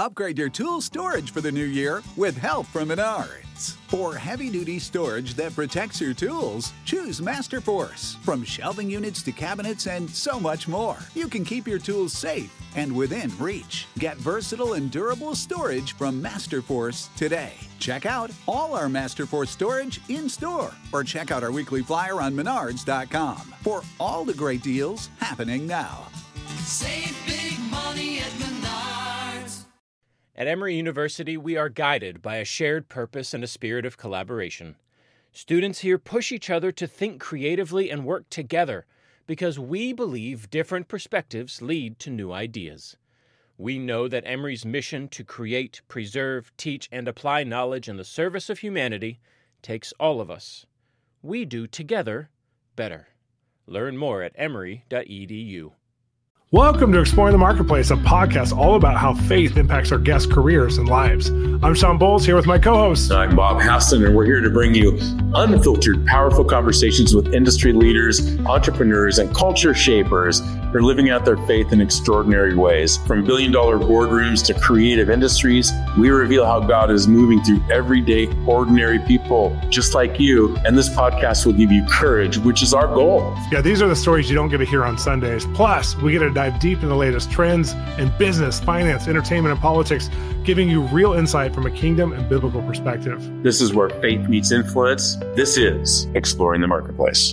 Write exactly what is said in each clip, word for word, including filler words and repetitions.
Upgrade your tool storage for the new year with help from Menards. For heavy-duty storage that protects your tools, choose Masterforce. From shelving units to cabinets and so much more, you can keep your tools safe and within reach. Get versatile and durable storage from Masterforce today. Check out all our Masterforce storage in-store or check out our weekly flyer on menards dot com for all the great deals happening now. Save big money at Menards. At Emory University, we are guided by a shared purpose and a spirit of collaboration. Students here push each other to think creatively and work together because we believe different perspectives lead to new ideas. We know that Emory's mission to create, preserve, teach, and apply knowledge in the service of humanity takes all of us. We do together better. Learn more at emory dot e d u. Welcome to Exploring the Marketplace, a podcast all about how faith impacts our guests' careers and lives. I'm Sean Bowles here with my co-host. I'm Bob Hasson, and we're here to bring you unfiltered, powerful conversations with industry leaders, entrepreneurs, and culture shapers who are living out their faith in extraordinary ways. From billion-dollar boardrooms to creative industries, we reveal how God is moving through everyday, ordinary people just like you. And this podcast will give you courage, which is our goal. Yeah, these are the stories you don't get to hear on Sundays. Plus, we get to dive deep in the latest trends in business, finance, entertainment, and politics, giving you real insight from a kingdom and biblical perspective. This is where faith meets influence. This is Exploring the Marketplace.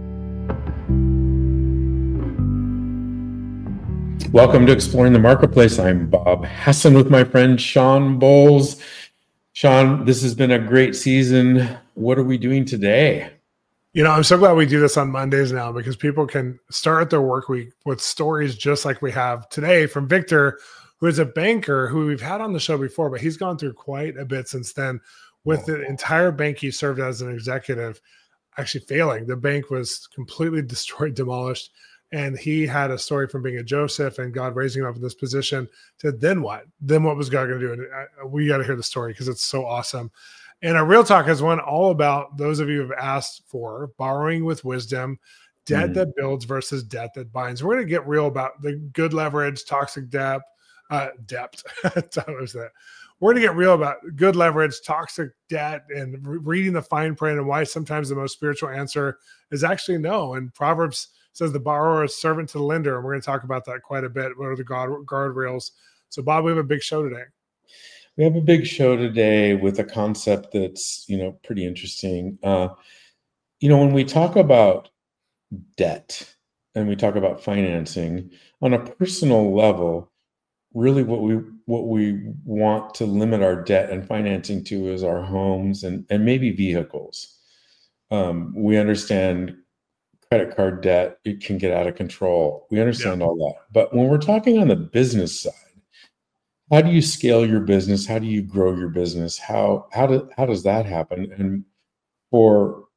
Welcome to Exploring the Marketplace. I'm Bob Hasson with my friend Sean Bowles. Sean, this has been a great season. What are we doing today? You know, I'm so glad we do this on Mondays now because people can start their work week with stories just like we have today from Victor, who is a banker who we've had on the show before, but he's gone through quite a bit since then with the entire bank he served as an executive actually failing. The bank was completely destroyed, demolished, and he had a story from being a Joseph and God raising him up in this position to then what? Then what was God going to do? And I, we got to hear the story because it's so awesome. And our Real Talk is one all about those of you who have asked for borrowing with wisdom, debt mm. that builds versus debt that binds. We're going to get real about the good leverage, toxic debt, uh, debt. that. We're going to get real about good leverage, toxic debt, and re- reading the fine print and why sometimes the most spiritual answer is actually no. And Proverbs says the borrower is servant to the lender. And we're going to talk about that quite a bit. What are the guard guardrails? So, Bob, we have a big show today. We have a big show today with a concept that's, you know, pretty interesting. Uh, you know, when we talk about debt and we talk about financing on a personal level, really what we what we want to limit our debt and financing to is our homes and, and maybe vehicles. Um, we understand credit card debt, it can get out of control. We understand yeah. all that. But when we're talking on the business side, how do you scale your business? How do you grow your business? How how do, how does that happen? And for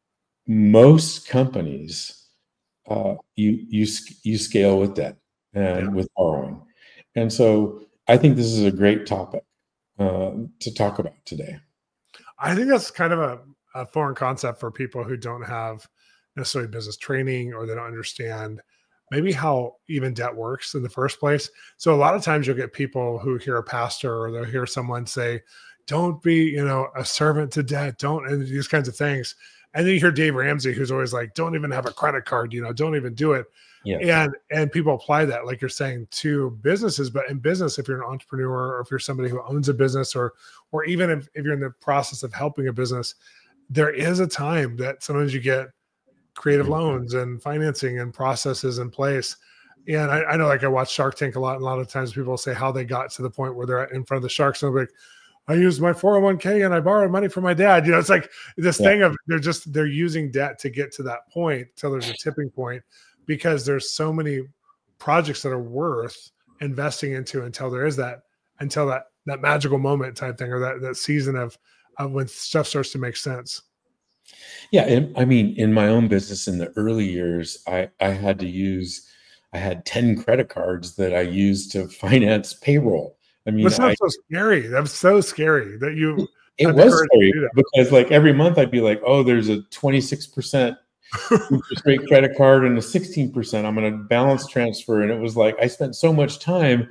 most companies, uh, you you you scale with debt and yeah. with borrowing. And so I think this is a great topic uh, to talk about today. I think that's kind of a, a foreign concept for people who don't have necessarily business training or they don't understand maybe how even debt works in the first place. So a lot of times you'll get people who hear a pastor or they'll hear someone say, don't be, you know, a servant to debt, don't, and these kinds of things. And then you hear Dave Ramsey, who's always like, don't even have a credit card, you know, don't even do it. Yeah. And, and people apply that, like you're saying, to businesses. But in business, if you're an entrepreneur or if you're somebody who owns a business or, or even if, if you're in the process of helping a business, there is a time that sometimes you get creative loans and financing and processes in place. And I, I know, like I watch Shark Tank a lot, and a lot of times people say how they got to the point where they're in front of the sharks. And they're like, I used my four oh one k and I borrowed money from my dad. You know, it's like this yeah. thing of they're just, they're using debt to get to that point till there's a tipping point because there's so many projects that are worth investing into until there is that, until that, that magical moment type thing, or that, that season of, of when stuff starts to make sense. Yeah. And I mean, in my own business in the early years, I, I had to use, I had ten credit cards that I used to finance payroll. I mean, that's not so scary. That's so scary that you. It was scary because like every month I'd be like, oh, there's a twenty-six percent interest rate credit card and a sixteen percent. I'm going to balance transfer. And it was like, I spent so much time,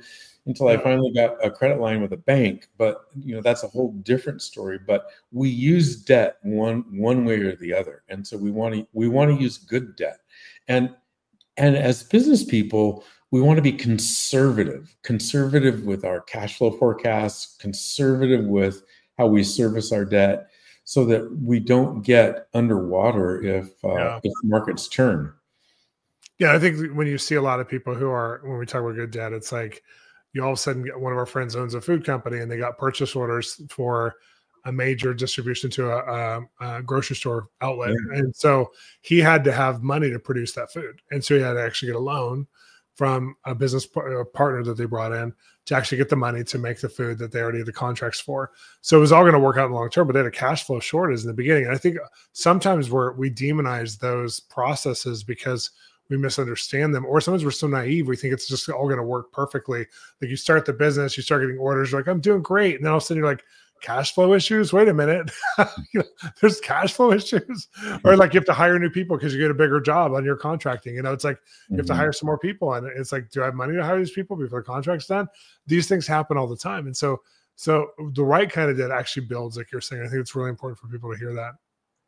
until I finally got a credit line with a bank. But, you know, that's a whole different story. But we use debt one one way or the other. And so we want to we want to use good debt. And and as business people, we want to be conservative, conservative with our cash flow forecasts, conservative with how we service our debt, so that we don't get underwater if uh, Yeah. if markets turn. Yeah, I think when you see a lot of people who are, when we talk about good debt, it's like you all of a sudden get one of our friends owns a food company and they got purchase orders for a major distribution to a, a, a grocery store outlet. Yeah. And so he had to have money to produce that food. And so he had to actually get a loan from a business par- a partner that they brought in to actually get the money to make the food that they already had the contracts for. So it was all going to work out in the long term, but they had a cash flow shortage in the beginning. And I think sometimes we're, we demonize those processes because we misunderstand them, or sometimes we're so naive we think it's just all going to work perfectly. Like you start the business, you start getting orders, you're like, I'm doing great, and then all of a sudden you're like, cash flow issues. Wait a minute, you know, there's cash flow issues, or like you have to hire new people because you get a bigger job on your contracting. You know, it's like you have to Mhm. hire some more people, and it's like, do I have money to hire these people before the contract's done? These things happen all the time, and so so the right kind of debt actually builds, like you're saying. I think it's really important for people to hear that.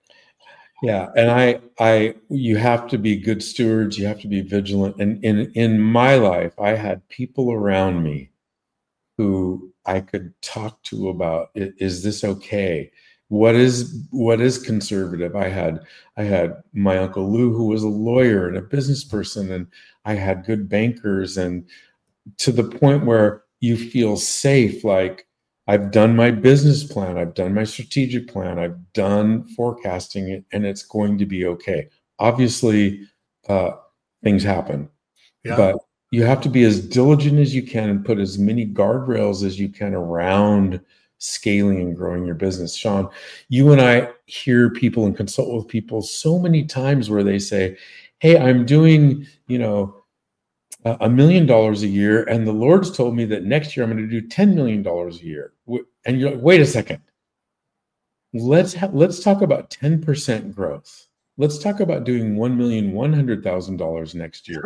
Yeah, and I, I, you have to be good stewards. You have to be vigilant. And in in my life, I had people around me who I could talk to about, "I- is this okay? What is what is conservative?" I had I had my Uncle Lou, who was a lawyer and a business person, and I had good bankers, and to the point where you feel safe, like, I've done my business plan, I've done my strategic plan, I've done forecasting it, and it's going to be okay. Obviously, uh, things happen, Yeah. but you have to be as diligent as you can and put as many guardrails as you can around scaling and growing your business. Sean, you and I hear people and consult with people so many times where they say, hey, I'm doing, you know, a a million dollars a year, and the Lord's told me that next year I'm going to do ten million dollars a year. Wh- And you're like, wait a second. Let's ha- let's talk about ten percent growth. Let's talk about doing one million one hundred thousand dollars next year,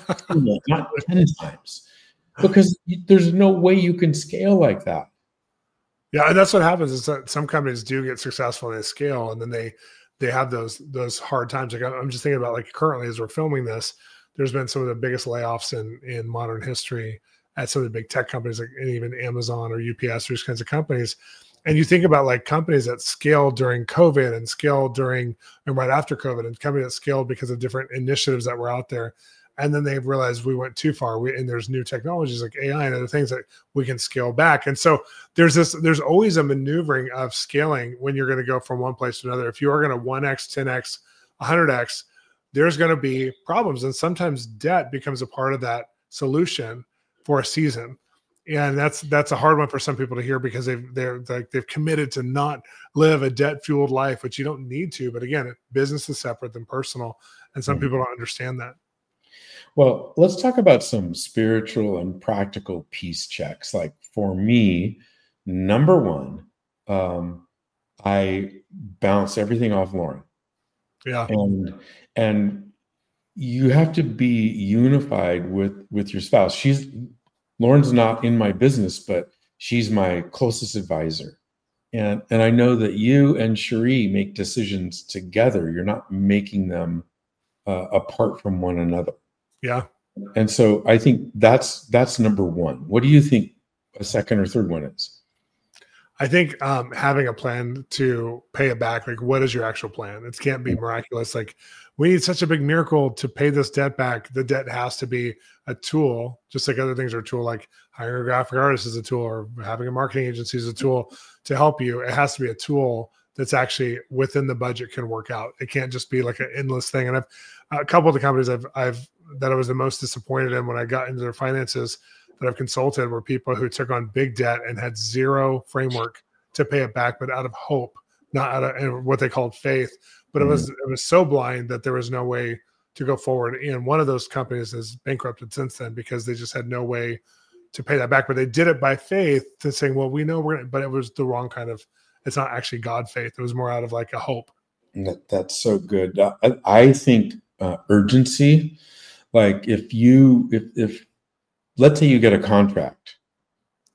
not ten times, because y- there's no way you can scale like that. Yeah, and that's what happens is that some companies do get successful and they scale, and then they they have those those hard times. Like I'm I'm just thinking about, like, currently as we're filming this, there's been some of the biggest layoffs in in modern history at some of the big tech companies, like, and even Amazon or U P S, those kinds of companies. And you think about, like, companies that scaled during COVID and scaled during and right after COVID, and companies that scaled because of different initiatives that were out there. And then they realized we went too far. We, and there's new technologies like A I and other things that we can scale back. And so there's this, there's always a maneuvering of scaling when you're going to go from one place to another. If you are going to one X, ten X, one hundred X, there's going to be problems. And sometimes debt becomes a part of that solution for a season. And that's that's a hard one for some people to hear, because they've they're like they've committed to not live a debt fueled life, which you don't need to. But again, business is separate than personal, and some Mhm. people don't understand that. Well, let's talk about some spiritual and practical peace checks. Like for me, number one, um, I bounce everything off Lauren. Yeah, and and you have to be unified with with your spouse. She's Lauren's not in my business, but she's my closest advisor, and and I know that you and Cherie make decisions together. You're not making them uh, apart from one another. yeah. And so I think that's that's number one. What do you think a second or third one is? I think um, having a plan to pay it back, like, what is your actual plan? It can't be miraculous. Like, we need such a big miracle to pay this debt back. The debt has to be a tool, just like other things are a tool, like hiring a graphic artist is a tool, or having a marketing agency is a tool to help you. It has to be a tool that's actually within the budget, can work out. It can't just be like an endless thing. And I've a couple of the companies I've I've that I was the most disappointed in when I got into their finances that I've consulted were people who took on big debt and had zero framework to pay it back, but out of hope, not out of and what they called faith. But Mhm. it was it was so blind that there was no way to go forward. And one of those companies is bankrupted since then because they just had no way to pay that back. But they did it by faith, to saying, well, we know we're gonna, but it was the wrong kind of, it's not actually God faith. It was more out of like a hope. That, that's so good. Uh, I, I think uh, urgency, like if you, if, if, let's say you get a contract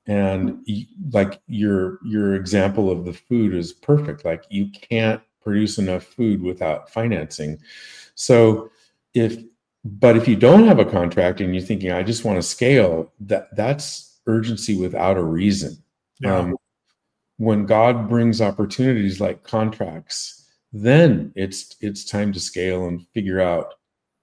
And you, like your your example of the food is perfect. Like you can't produce enough food without financing. So if but if you don't have a contract and you're thinking, I just want to scale, that that's urgency without a reason. Yeah. Um, when God brings opportunities like contracts, then it's it's time to scale and figure out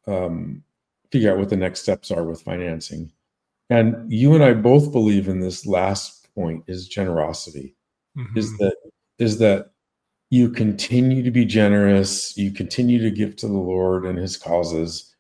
um, figure out what the next steps are with financing. And you and I both believe in this last point is generosity. Mhm. Is that is that you continue to be generous, you continue to give to the Lord and his causes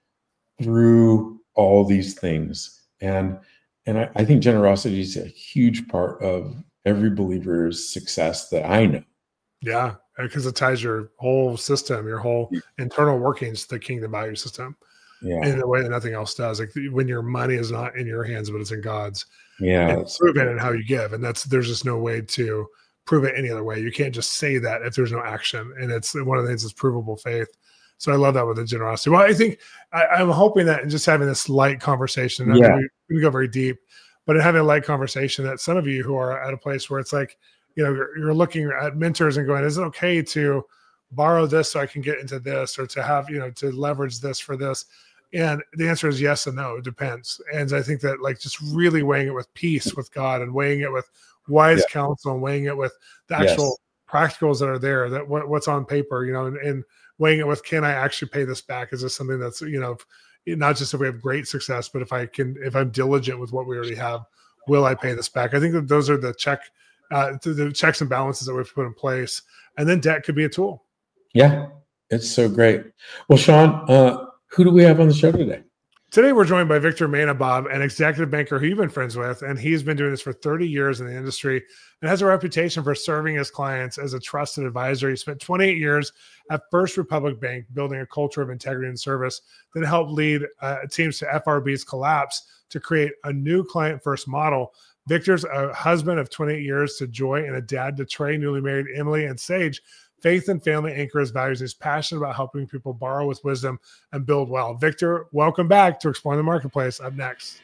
through all these things. And and I, I think generosity is a huge part of every believer's success that I know. Yeah, because it ties your whole system, your whole internal workings to the kingdom value system Yeah. in a way that nothing else does. Like when your money is not in your hands, but it's in God's. Yeah. And prove it in how you give. And that's there's just no way to prove it any other way. You can't just say that if there's no action. And it's one of the things that's provable faith. So I love that with the generosity. Well, I think I, I'm hoping that in just having this light conversation, I Yeah. mean, we, we go very deep, but in having a light conversation that some of you who are at a place where it's like, you know, you're, you're looking at mentors and going, is it okay to borrow this so I can get into this, or to have, you know, to leverage this for this? And the answer is yes and no. It depends. And I think that like just really weighing it with peace with God and weighing it with wise Yeah. counsel and weighing it with the Yes. actual practicals that are there, that what, what's on paper, you know, and, and weighing it with, can I actually pay this back? Is this something that's, you know, not just if we have great success, but if I can, if I'm diligent with what we already have, will I pay this back? I think that those are the check, uh, the checks and balances that we have to put in place. And then debt could be a tool. Yeah. It's so great. Well, Sean, uh, who do we have on the show today? Today, we're joined by Victor Mena, Bob, an executive banker who you've been friends with, and he's been doing this for thirty years in the industry and has a reputation for serving his clients as a trusted advisor. He spent twenty-eight years at First Republic Bank, building a culture of integrity and service that helped lead uh, teams to F R B's collapse to create a new client-first model. Victor's a husband of twenty-eight years to Joy and a dad to Trey, newly married Emily and Sage. Faith and family anchor his values. He's passionate about helping people borrow with wisdom and build well. Victor, welcome back to Exploring the Marketplace. Up next,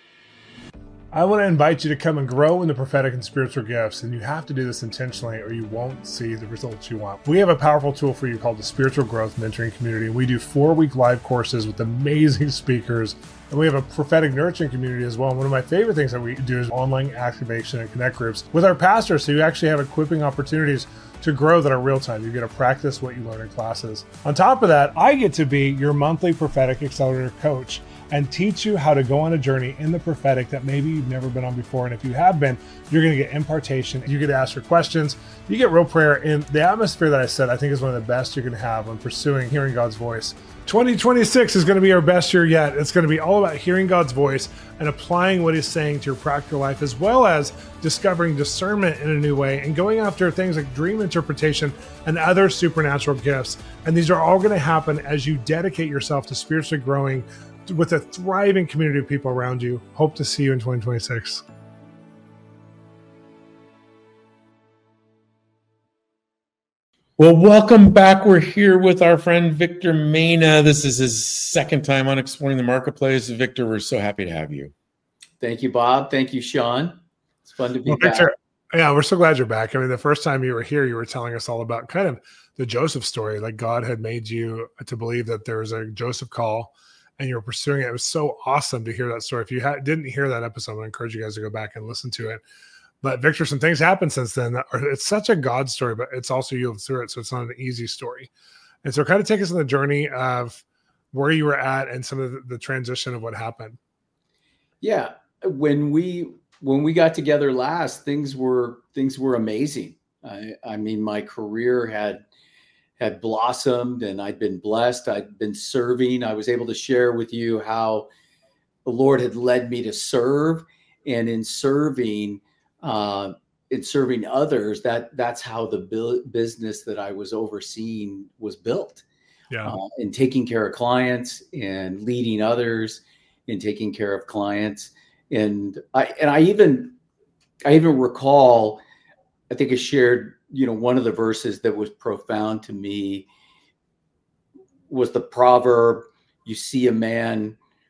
I want to invite you to come and grow in the prophetic and spiritual gifts, and you have to do this intentionally or you won't see the results you want. We have a powerful tool for you called the Spiritual Growth Mentoring Community. We do four-week live courses with amazing speakers, and we have a prophetic nurturing community as well. And one of my favorite things that we do is online activation and connect groups with our pastors, so you actually have equipping opportunities to grow that are real time. You get to practice what you learn in classes. On top of that, I get to be your monthly prophetic accelerator coach and teach you how to go on a journey in the prophetic that maybe you've never been on before. And if you have been, you're going to get impartation. You get to ask your questions. You get real prayer. And the atmosphere that I said, I think is one of the best you're going to have when pursuing hearing God's voice. twenty twenty-six is going to be our best year yet. It's going to be all about hearing God's voice and applying what he's saying to your practical life, as well as discovering discernment in a new way and going after things like dream interpretation and other supernatural gifts. And these are all going to happen as you dedicate yourself to spiritually growing with a thriving community of people around you. Hope to see you in twenty twenty-six. Well, welcome back. We're here with our friend Victor Mena. This is his second time on Exploring the Marketplace. Victor, we're so happy to have you. Thank you, Bob. Thank you, Sean. It's fun to be Well, back. Victor, yeah, we're so glad you're back. I mean, the first time you were here, you were telling us all about kind of the Joseph story. Like God had made you to believe that there was a Joseph call and you were pursuing it. It was so awesome to hear that story. If you ha- didn't hear that episode, I encourage you guys to go back and listen to it. But Victor, some things happened since then. That are, it's such a God story, but it's also you lived through it. So it's not an easy story. And so kind of take us on the journey of where you were at and some of the, the transition of what happened. Yeah. When we when we got together last, things were things were amazing. I, I mean, my career had had blossomed and I'd been blessed. I'd been serving. I was able to share with you how the Lord had led me to serve. And in serving, uh, in serving others, that that's how the bu- business that I was overseeing was built. Yeah. Uh, in taking care of clients and leading others in taking care of clients. And I, and I even, I even recall, I think I shared, you know, one of the verses that was profound to me was the proverb, you see a man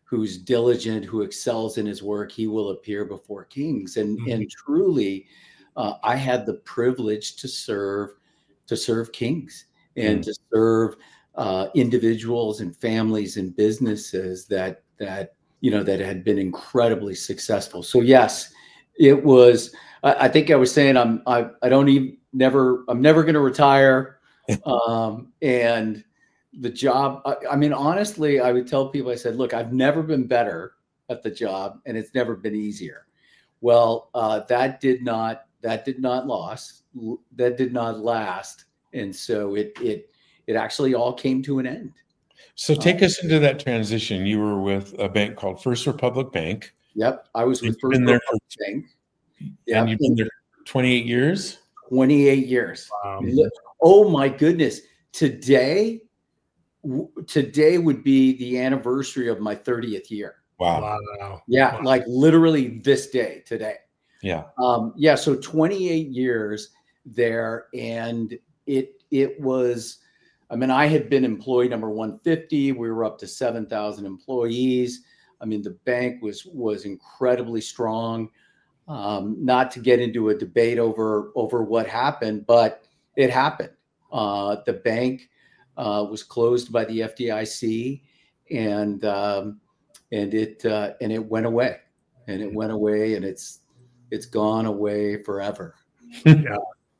who's diligent, who excels in his work, he will appear before kings. And Mhm. and truly, uh, I had the privilege to serve to serve kings and Mm. to serve uh, individuals and families and businesses that that you know that had been incredibly successful. So yes, it was. I, I think I was saying I'm I I don't even never I'm never going to retire, um, and the job. I, I mean, honestly, I would tell people. I said, look, I've never been better at the job, and it's never been easier. Well, uh, that did not that did not last. That did not last, and so it it it actually all came to an end. So take us into that transition. You were with a bank called First Republic Bank. Yep, I was You've with First been there Republic Bank. And Yep, you've been there twenty-eight years? twenty-eight years. Wow. Li- Oh my goodness! Today, w- today would be the anniversary of my thirtieth year. Wow. Wow. Yeah, Wow. like literally this day today. Yeah. Um, yeah, so twenty-eight years there, and it it was. I mean, I had been employee number one hundred fifty. We were up to seven thousand employees. I mean, the bank was was incredibly strong. Um, not to get into a debate over over what happened, but it happened. Uh, the bank uh, was closed by the F D I C, and um, and it uh, and it went away, and it went away, and it's it's gone away forever. Yeah.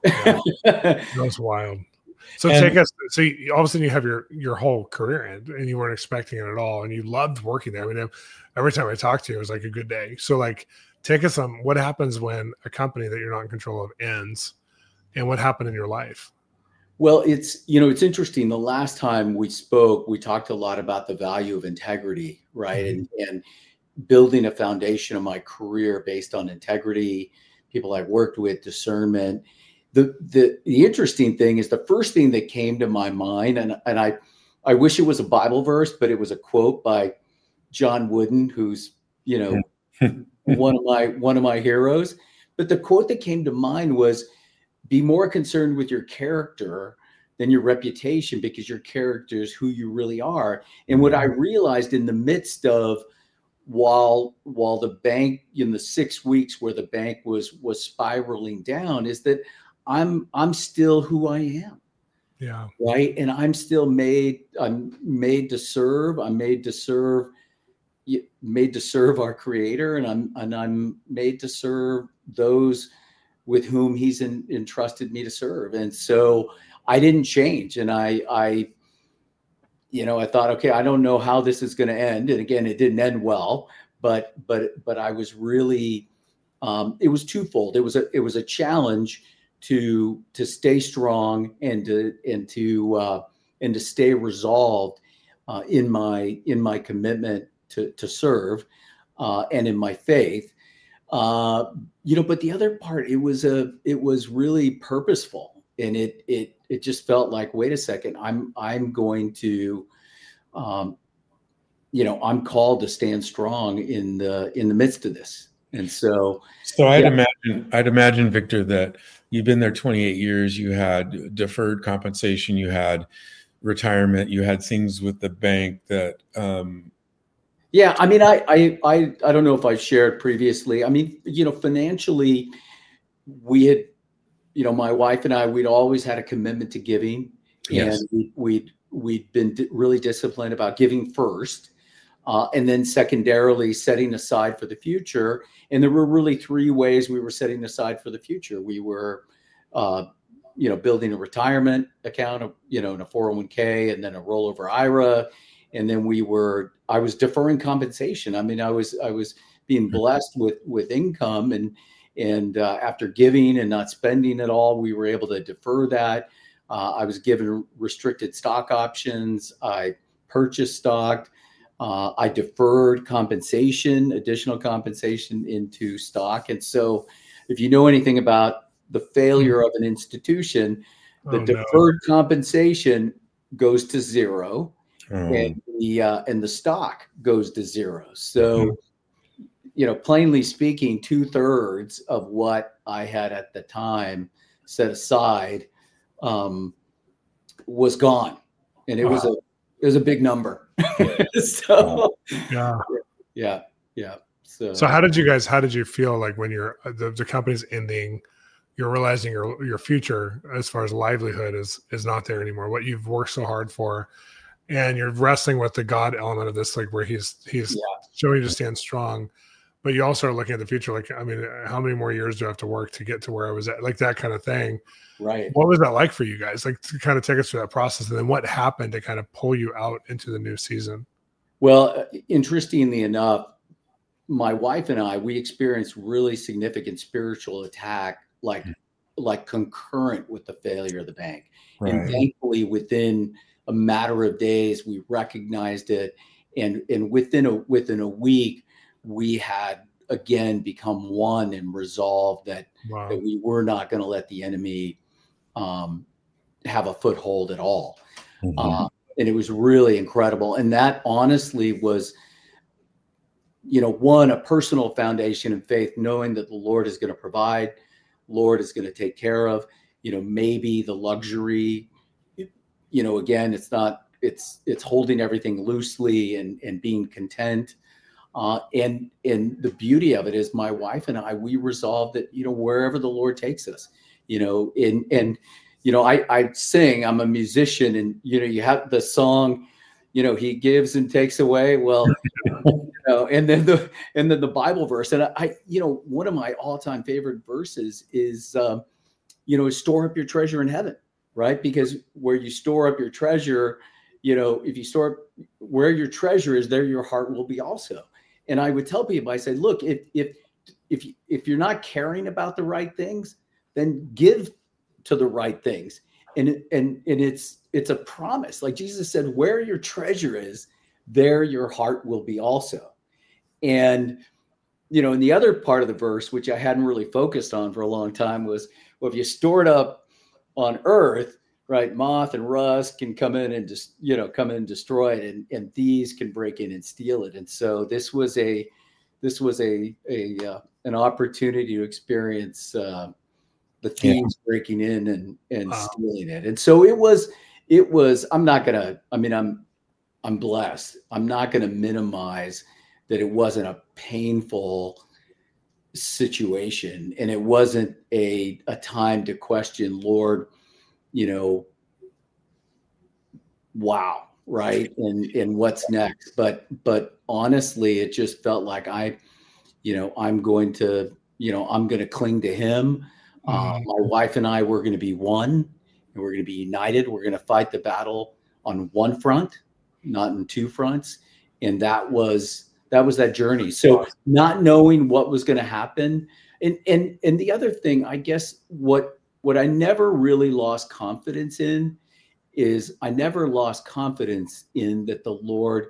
That's wild. So And- take us. So you, all of a sudden you have your your whole career end, and you weren't expecting it at all, and you loved working there. I mean, every time I talked to you, it was like a good day. So like, take us on what happens when a company that you're not in control of ends, and what happened in your life. Well, it's you know it's interesting. The last time we spoke, we talked a lot about the value of integrity, right? Mhm. And and building a foundation of my career based on integrity, people I worked with, discernment. The, the the interesting thing is the first thing that came to my mind, and, and I I wish it was a Bible verse, but it was a quote by John Wooden, who's you know one of my one of my heroes. But the quote that came to mind was, "Be more concerned with your character than your reputation, because your character is who you really are." And what I realized in the midst of while while the bank in the six weeks where the bank was was spiraling down is that I'm I'm still who I am, Yeah. right? And I'm still made I'm made to serve. I'm made to serve made to serve our Creator, and I'm and I'm made to serve those with whom He's in, entrusted me to serve. And so I didn't change, and I I you know I thought, okay, I don't know how this is going to end, and again, it didn't end well, but but but I was really um, it was twofold. It was a it was a challenge to to stay strong and to and to uh, and to stay resolved uh, in my in my commitment to to serve uh, and in my faith. Uh, you know, but the other part, it was a it was really purposeful, and it it it just felt like, wait a second, I'm I'm going to, um, you know, I'm called to stand strong in the in the midst of this, and so. So I'd Yeah. imagine, I'd imagine, Victor, that you've been there twenty-eight years. You had deferred compensation, you had retirement, you had things with the bank that. Um, Yeah, I mean, I, I, I, I don't know if I shared previously. I mean, you know, financially, we had, you know, my wife and I, we'd always had a commitment to giving, Yes. and we, we'd we'd been di- really disciplined about giving first, uh, and then secondarily setting aside for the future. And there were really three ways we were setting aside for the future. We were, uh, you know, building a retirement account, you know, in a four oh one k, and then a rollover I R A. And then we were, I was deferring compensation. I mean, I was, I was being blessed with, with income, and, and uh, after giving and not spending it all, we were able to defer that. Uh, I was given restricted stock options. I purchased stock. Uh, I deferred compensation, additional compensation into stock. And so if you know anything about the failure of an institution, the Oh, no. deferred compensation goes to zero. um, And the uh, and the stock goes to zero. So, you know, plainly speaking, two thirds of what I had at the time set aside um, was gone, and it was a it was a big number. So, Yeah. Yeah. Yeah. So, So how did you guys, how did you feel like when you're, the, the company's ending, you're realizing your, your future as far as livelihood is, is not there anymore, what you've worked so hard for, and you're wrestling with the God element of this, like where he's, he's yeah. showing you to stand strong, but you also are looking at the future. Like, I mean, how many more years do I have to work to get to where I was at? Like that kind of thing. Right. What was that like for you guys? Like to kind of take us through that process, and then what happened to kind of pull you out into the new season? Well, interestingly enough, my wife and I, we experienced really significant spiritual attack, like, like concurrent with the failure of the bank. Right. And thankfully within a matter of days, we recognized it. And, and within a, within a week, we had again become one and resolved that, Wow. that we were not going to let the enemy um, have a foothold at all. Mm-hmm. Uh, and it was really incredible. And that honestly was, you know, one, a personal foundation in faith, knowing that the Lord is going to provide, Lord is going to take care of, you know, maybe the luxury, you know, again, it's not, it's, it's holding everything loosely and, and being content. Uh, and, and the beauty of it is my wife and I, we resolved that, you know, wherever the Lord takes us, you know, in, and, you know, I, I sing, I'm a musician, and, you know, you have the song, you know, he gives and takes away. Well, you know, and then the, and then the Bible verse. And I, you know, one of my all time favorite verses is, um, you know, store up your treasure in heaven, right? Because where you store up your treasure, you know, if you store up where your treasure is, there your heart will be also. And I would tell people, I say, look, if, if, if, if you're not caring about the right things, then give to the right things. And, and, and it's, it's a promise. Like Jesus said, where your treasure is, there your heart will be also. And, you know, and the other part of the verse, which I hadn't really focused on for a long time, was, well, if you store it up on earth, right, moth and rust can come in and just, you know, come in and destroy it, and, and thieves can break in and steal it. And so this was a, this was a, a, uh, an opportunity to experience, uh, the thieves yeah. breaking in and, and wow. stealing it. And so it was, it was, I'm not going to, I mean, I'm, I'm blessed. I'm not going to minimize that it wasn't a painful situation, and it wasn't a, a time to question, Lord, you know, wow. Right. And, and what's next? But, but honestly, it just felt like I, you know, I'm going to, you know, I'm going to cling to him. Uh, my wife and I were going to be one, and we're going to be united. We're going to fight the battle on one front, not in two fronts. And that was, that was that journey. So not knowing what was going to happen. And, and, and the other thing, I guess what, what I never really lost confidence in is I never lost confidence in that the Lord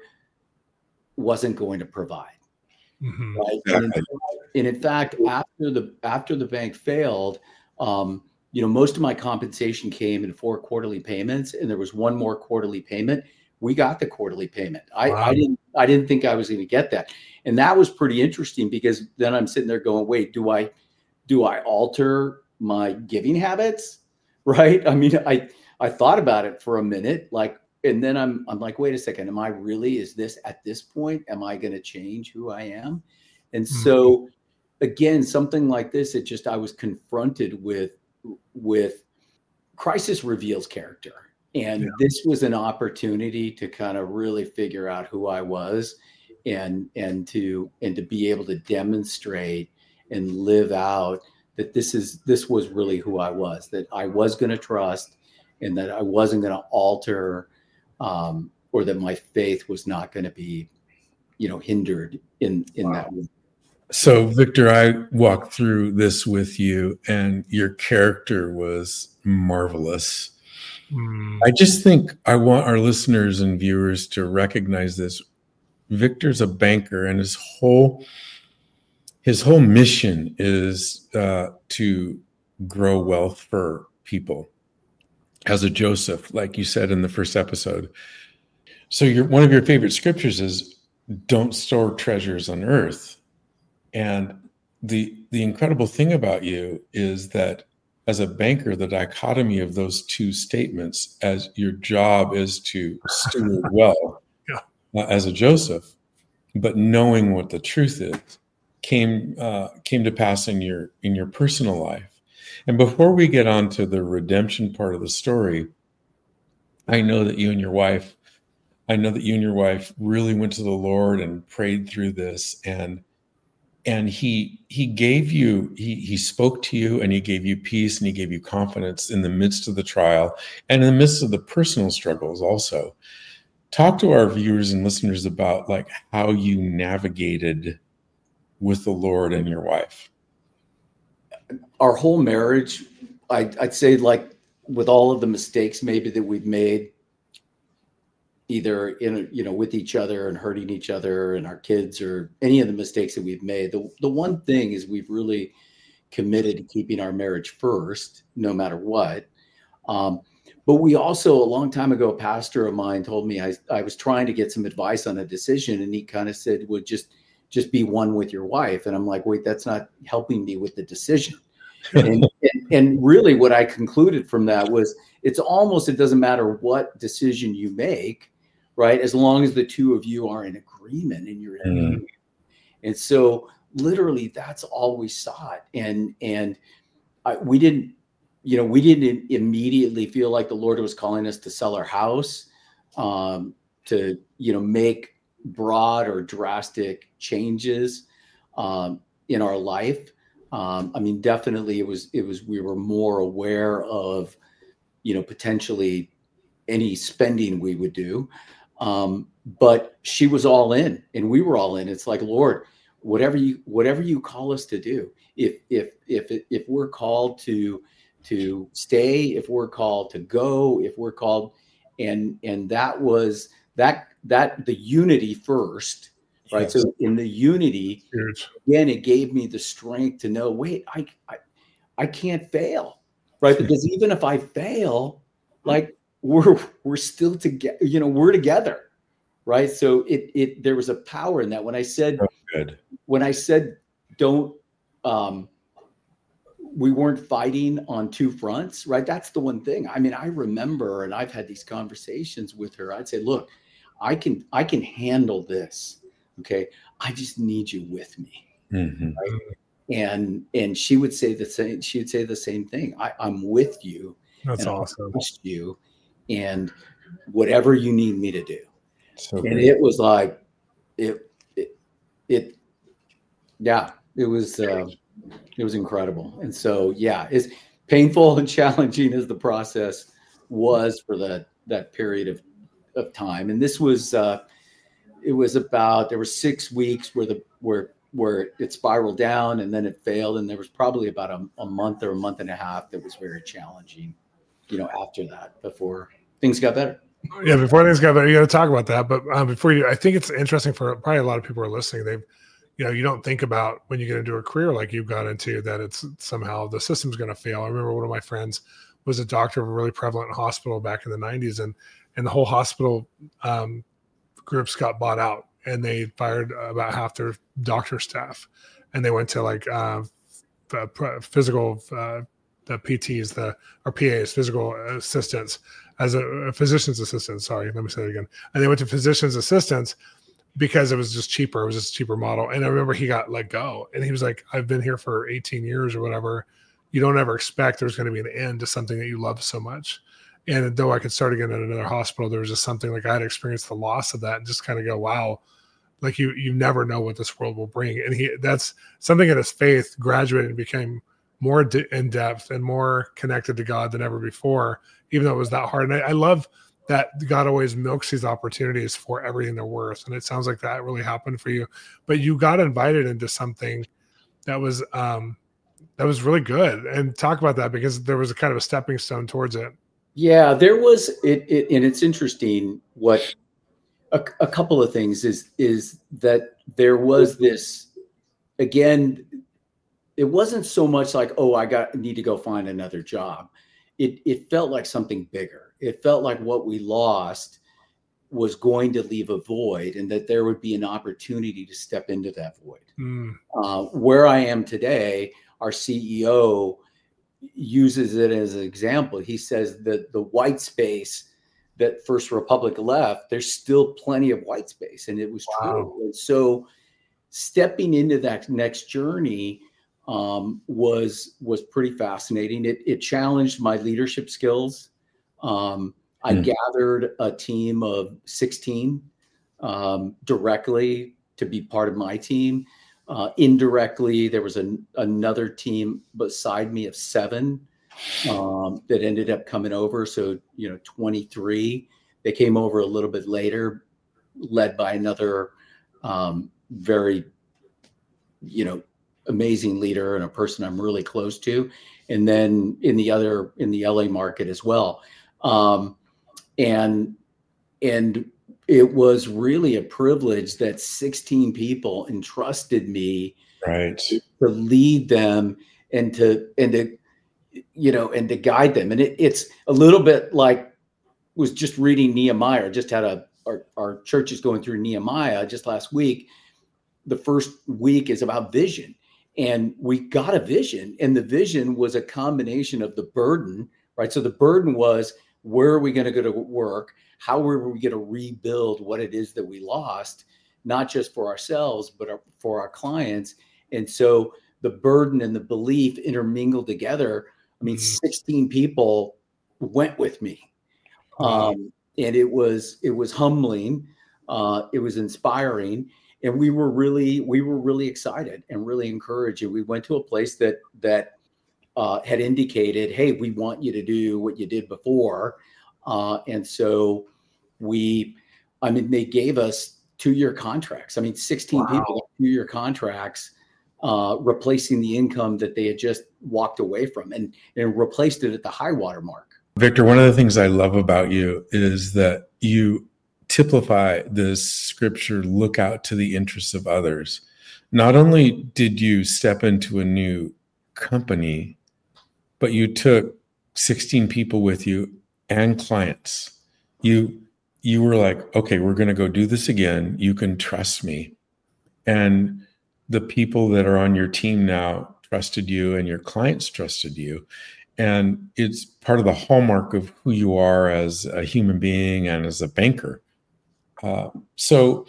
wasn't going to provide. Mm-hmm. Right. And in, and in fact, after the, after the bank failed, um, you know, most of my compensation came in four quarterly payments, and there was one more quarterly payment. We got the quarterly payment. I, wow. I didn't, I didn't think I was going to get that. And that was pretty interesting, because then I'm sitting there going, wait, do I, do I alter my giving habits? Right. I mean, I, I thought about it for a minute, like, and then I'm, I'm like, wait a second, am I really, is this at this point, am I going to change who I am? And mm-hmm. so again, something like this, it just, I was confronted with, with crisis reveals character. And yeah. this was an opportunity to kind of really figure out who I was, and, and to, and to be able to demonstrate and live out that this is, this was really who I was, that I was going to trust, and that I wasn't going to alter, um, or that my faith was not going to be, you know, hindered in, in wow. that way. So Victor, I walked through this with you, and your character was marvelous. Mm. I just think I want our listeners and viewers to recognize this. Victor's a banker, and his whole, his whole mission is uh, to grow wealth for people. As a Joseph, like you said in the first episode. So your one of your favorite scriptures is, don't store treasures on earth. And the the incredible thing about you is that as a banker, the dichotomy of those two statements, as your job is to steward well, yeah. uh, as a Joseph, but knowing what the truth is came uh, came to pass in your in your personal life. And before we get on to the redemption part of the story, I know that you and your wife, I know that you and your wife really went to the Lord and prayed through this, and and he he gave you he he spoke to you, and he gave you peace, and he gave you confidence in the midst of the trial and in the midst of the personal struggles also. Talk to our viewers and listeners about like how you navigated with the Lord and your wife. Our whole marriage, I'd, I'd say, like with all of the mistakes maybe that we've made, either in you know with each other and hurting each other and our kids, or any of the mistakes that we've made, the the one thing is we've really committed to keeping our marriage first, no matter what. Um, but we also, a long time ago, a pastor of mine told me I, I was trying to get some advice on a decision, and he kind of said, "Would just just be one with your wife." And I'm like, "Wait, that's not helping me with the decision." and, and and really, what I concluded from that was, it's almost, it doesn't matter what decision you make, right? As long as the two of you are in agreement and you're in Mm. agreement. And so, literally, that's all we sought. And and I, we didn't. You know, we didn't immediately feel like the Lord was calling us to sell our house, um, to, you know, make broad or drastic changes um, in our life. Um, I mean, definitely it was, it was, we were more aware of, you know, potentially any spending we would do. Um, but she was all in and we were all in. It's like, Lord, whatever you, whatever you call us to do, if, if, if, if we're called to, to stay, if we're called to go, if we're called, and and that was that that the unity first, right? Yes. So in the unity, Huge. again, it gave me the strength to know, wait, I I, I can't fail, right? Because even if I fail, like we're we're still together, you know, we're together, right? So it it there was a power in that. When I said So good. when I said don't um we weren't fighting on two fronts, right? That's the one thing. I mean, I remember, and I've had these conversations with her. I'd say, look, I can, I can handle this. Okay. I just need you with me. Mm-hmm. Right? And, and she would say the same, she would say the same thing. I, I'm with you. That's and awesome. I trust you, and whatever you need me to do. So And good. it was like, it, it, it yeah, it was, uh, it was incredible. And so, yeah, as painful and challenging as the process was for that, that period of, of time. And this was, uh, it was about, there were six weeks where the, where, where it spiraled down and then it failed. And there was probably about a, a month or a month and a half that was very challenging, you know, after that, before things got better. Yeah, before things got better, you got to talk about that. But um, before you, I think it's interesting for probably a lot of people who are listening. They've, you know, you don't think about when you get into a career like you got into that it's somehow the system's going to fail. I remember one of my friends was a doctor of a really prevalent hospital back in the nineties, and and the whole hospital um, groups got bought out, and they fired about half their doctor staff, and they went to like uh, physical uh, the P Ts, the or P As, physical assistants, as a, a physician's assistant. Sorry, let me say it again. And they went to physician's assistants because it was just cheaper. It was just a cheaper model. And I remember he got let go, and he was like, I've been here for eighteen years or whatever. You don't ever expect there's going to be an end to something that you love so much. And though I could start again at another hospital, there was just something like I had experienced the loss of that and just kind of go, wow, like you, you never know what this world will bring. And he, that's something in his faith graduated and became more de- in depth and more connected to God than ever before, even though it was that hard. And I, I love that God always milks these opportunities for everything they're worth. And it sounds like that really happened for you, but you got invited into something that was, um, that was really good. And talk about that, because there was a kind of a stepping stone towards it. Yeah, there was it, it and it's interesting what a, a couple of things is, is that there was this, again, it wasn't so much like, oh, I got need to go find another job. It it felt like something bigger. It felt like what we lost was going to leave a void, and that there would be an opportunity to step into that void. Mm. Uh, where I am today, our C E O uses it as an example. He says that the white space that First Republic left, there's still plenty of white space. And it was Wow. true. And so stepping into that next journey um, was was pretty fascinating. It, it challenged my leadership skills. Um, I Mm. gathered a team of sixteen um, directly to be part of my team. Uh, indirectly, there was an, another team beside me of seven um, that ended up coming over. So, you know, twenty-three. They came over a little bit later, led by another um, very, you know, amazing leader and a person I'm really close to. And then in the other, in the L A market as well. Um, and, and it was really a privilege that sixteen people entrusted me Right. to lead them and to, and to, you know, and to guide them. And it, it's a little bit like, was just reading Nehemiah, just had a, our, our church is going through Nehemiah just last week. The first week is about vision, and we got a vision, and the vision was a combination of the burden, right? So the burden was, where are we going to go to work? How are we going to rebuild what it is that we lost, not just for ourselves, but for our clients? And so the burden and the belief intermingled together. I mean, sixteen people went with me. Wow. Um, and it was, it was humbling. Uh, it was inspiring. And we were really, we were really excited and really encouraged. And we went to a place that, that uh, had indicated, hey, we want you to do what you did before. Uh, and so we, I mean, they gave us two-year contracts. I mean, sixteen Wow. people got two-year contracts, uh, replacing the income that they had just walked away from, and, and replaced it at the high water mark. Victor, one of the things I love about you is that you typify this scripture, look out to the interests of others. Not only did you step into a new company, but you took sixteen people with you and clients. You, you were like, okay, we're going to go do this again. You can trust me. And the people that are on your team now trusted you, and your clients trusted you. And it's part of the hallmark of who you are as a human being and as a banker. Uh, so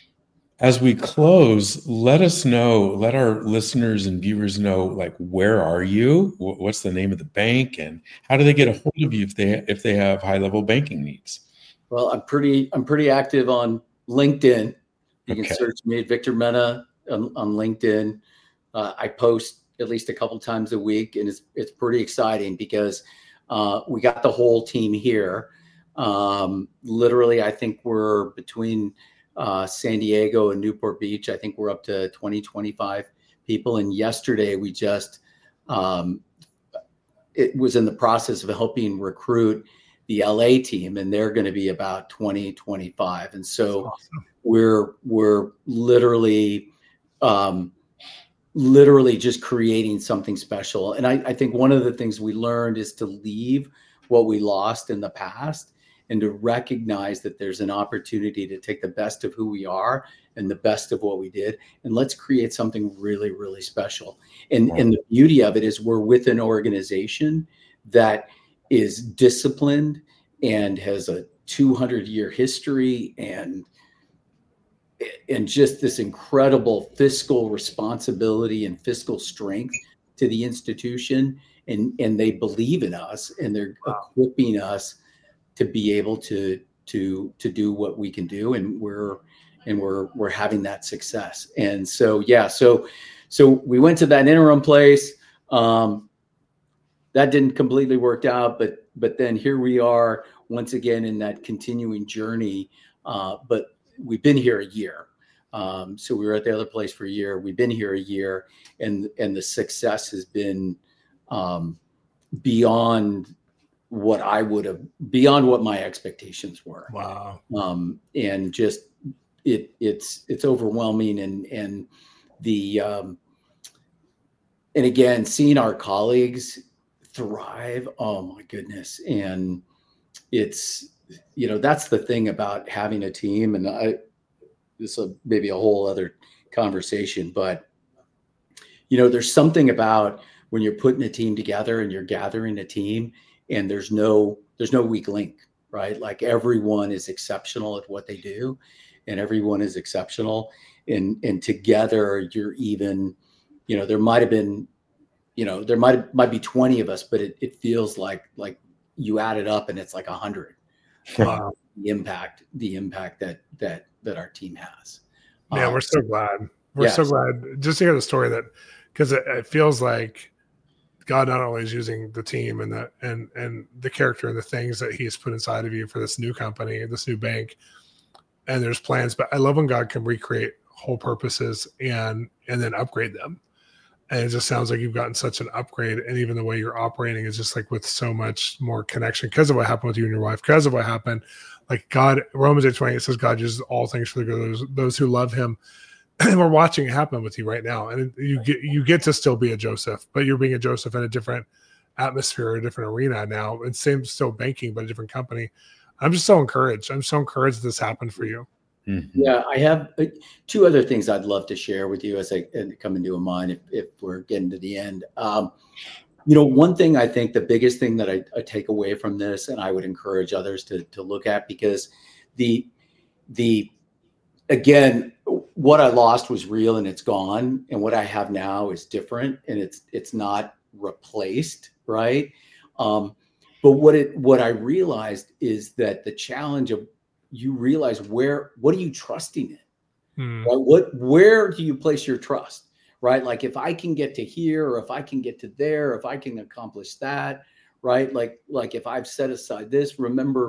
as we close, let us know, let our listeners and viewers know, like, where are you? What's the name of the bank? And how do they get a hold of you if they if they have high-level banking needs? Well, I'm pretty, I'm pretty active on LinkedIn. You Okay. can search me, Victor Mena, on, on LinkedIn. Uh, I post at least a couple times a week, and it's it's pretty exciting because uh, we got the whole team here. Um, literally, I think we're between uh, San Diego and Newport Beach. I think we're up to twenty, twenty-five people. And yesterday we just, um, it was in the process of helping recruit the L A team, and they're going to be about twenty, twenty-five. And so Awesome. we're, we're literally, um, literally just creating something special. And I, I think one of the things we learned is to leave what we lost in the past and to recognize that there's an opportunity to take the best of who we are and the best of what we did, and let's create something really, really special. And, Wow. and the beauty of it is we're with an organization that is disciplined and has a two hundred year history, and and just this incredible fiscal responsibility and fiscal strength to the institution. And, and they believe in us, and they're Wow. equipping us to be able to, to, to do what we can do. And we're, and we're, we're having that success. And so, yeah, so, so we went to that interim place. Um, that didn't completely work out, but, but then here we are once again in that continuing journey. Uh, but we've been here a year. Um, so we were at the other place for a year. We've been here a year, and, and the success has been, um, beyond what I would have, beyond what my expectations were. Wow. Um, and just, it, it's, it's overwhelming. And, and the, um, and again, seeing our colleagues thrive, oh my goodness. And it's, you know, that's the thing about having a team. And I, this is maybe a whole other conversation, but you know, there's something about when you're putting a team together and you're gathering a team, and there's no, there's no weak link. right? Like everyone is exceptional at what they do, and everyone is exceptional. And, and together you're even, you know, there might've been, you know, there might, might be twenty of us, but it, it feels like, like you add it up and it's like a hundred. uh, the impact, the impact that, that, that our team has. Yeah. Um, We're so glad. We're yes. so glad just to hear the story that, because it, it feels like God not only is using the team and the and and the character and the things that He's put inside of you for this new company, this new bank, and there's plans. But I love when God can recreate whole purposes and and then upgrade them. And it just sounds like you've gotten such an upgrade, and even the way you're operating is just like with so much more connection because of what happened with you and your wife, because of what happened. Like God, Romans eight twenty, it says God uses all things for the good of those, those who love Him. And we're watching it happen with you right now. And you get you get to still be a Joseph, but you're being a Joseph in a different atmosphere, a different arena now. And same still banking, but a different company. I'm just so encouraged. I'm so encouraged this happened for you. Mm-hmm. Yeah, I have uh, two other things I'd love to share with you as I and come into a mind if, if we're getting to the end. Um, you know, one thing I think the biggest thing that I, I take away from this, and I would encourage others to to look at, because the the again, what I lost was real and it's gone, and what I have now is different and it's it's not replaced, right? Um, but what it what I realized is that the challenge of you realize where what are you trusting in? Hmm. Right? What where do you place your trust? Right? Like if I can get to here, or if I can get to there, if I can accomplish that, right? Like like if I've set aside this, remember,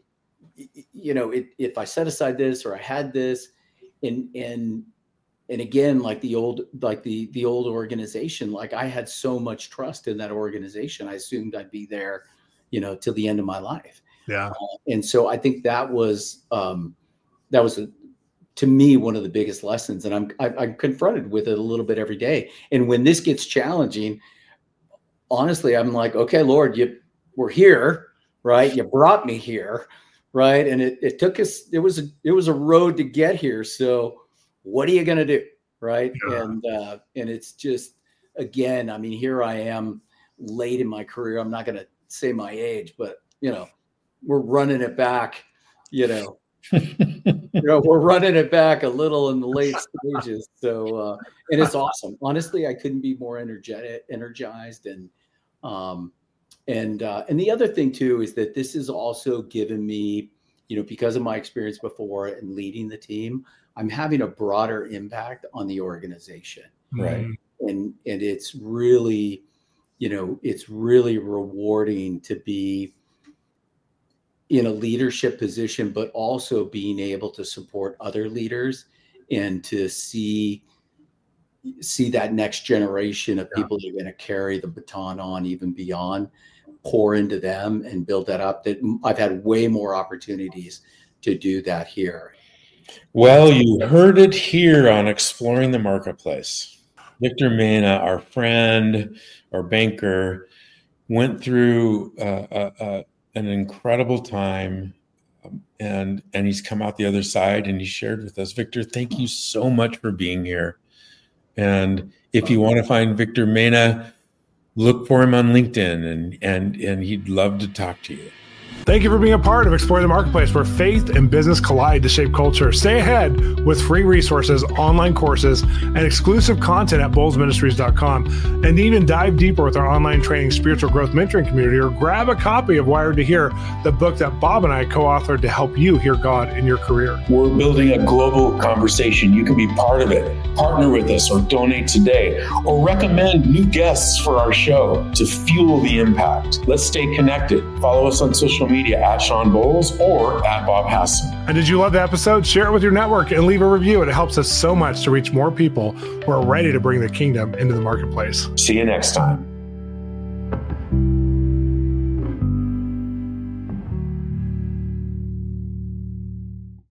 you know, it, if I set aside this or I had this, and and and again, like the old like the the old organization, like I had so much trust in that organization, I assumed I'd be there, you know, till the end of my life. Yeah. Uh, and so I think that was um, that was a, to me one of the biggest lessons, and I'm I, I'm confronted with it a little bit every day. And when this gets challenging, honestly, I'm like, okay, Lord, you we're here, right? You brought me here, right? And it it took us. It was a it was a road to get here. So what are you gonna do, right? Yeah. And uh, and it's just again, I mean, here I am late in my career. I'm not gonna say my age, but you know. We're running it back, you know, you know, we're running it back a little in the late stages. So, uh, and it's awesome. Honestly, I couldn't be more energetic, energized. And, um, and, uh, and the other thing too, is that this has also given me, you know, because of my experience before and leading the team, I'm having a broader impact on the organization. Right. And, and it's really, you know, it's really rewarding to be in a leadership position, but also being able to support other leaders and to see see that next generation of Yeah. people that are going to carry the baton on even beyond, pour into them and build that up. That I've had way more opportunities to do that here. Well, you heard it here on Exploring the Marketplace. Victor Mena, our friend, our banker, went through uh, uh, uh, an incredible time, um, and and he's come out the other side, and he shared with us. Victor, thank you so much for being here. And if you want to find Victor Mena, look for him on LinkedIn, and and and he'd love to talk to you. Thank you for being a part of Exploring the Marketplace, where faith and business collide to shape culture. Stay ahead with free resources, online courses, and exclusive content at bowles ministries dot com. And even dive deeper with our online training, spiritual growth mentoring community, or grab a copy of Wired to Hear, the book that Bob and I co-authored to help you hear God in your career. We're building a global conversation. You can be part of it. Partner with us or donate today, or recommend new guests for our show to fuel the impact. Let's stay connected. Follow us on social media at Sean Bowles or at Bob Hassan. And did you love the episode? Share it with your network and leave a review. It helps us so much to reach more people who are ready to bring the kingdom into the marketplace. See you next time.